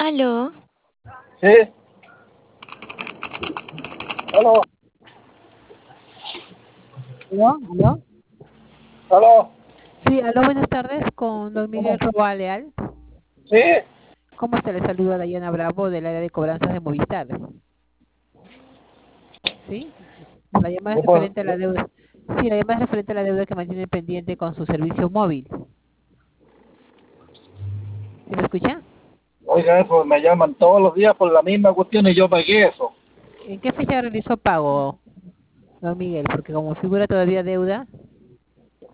Aló, Sí, aló, ¿Aló? ¿Aló? aló, Sí, aló, buenas tardes, con don Miguel Roa Leal. sí, ¿Cómo está? Le saluda Dayana Bravo del área de cobranzas de Movistar. ¿Sí? La llamada es después, referente a la deuda. Sí, la llamada es referente a la deuda que mantiene pendiente con su servicio móvil. ¿Sí me escucha? oiga, eso me llaman todos los días por la misma cuestión y yo pagué eso. ¿En qué fecha realizó pago, don Miguel? Porque como figura todavía deuda.